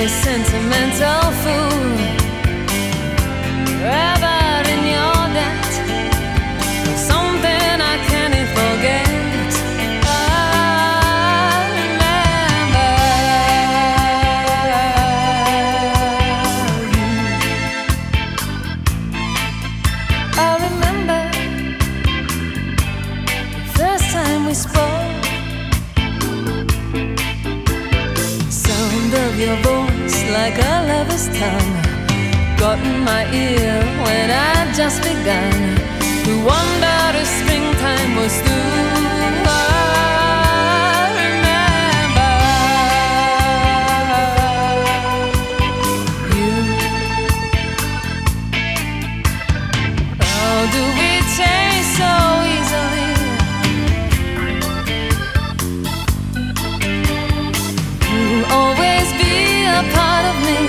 sentimental fool, wrapped in your net, something I can't forget. I remember the first time we spoke, sound of your voice like a lover's tongue got in my ear when I'd just begun to wonder if springtime was through. I remember you. How do we change so easily? You'll always be a part of me.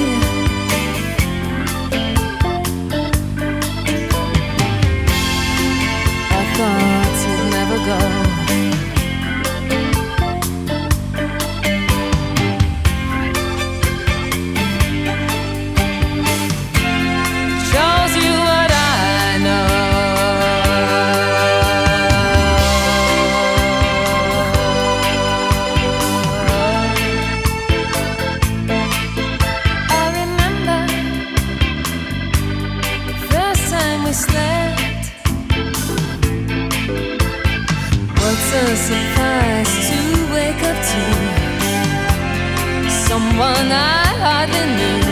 I thought you'd never go. Shows you what I know. I remember the first time we slept. What's a surprise to wake up to someone I hardly knew.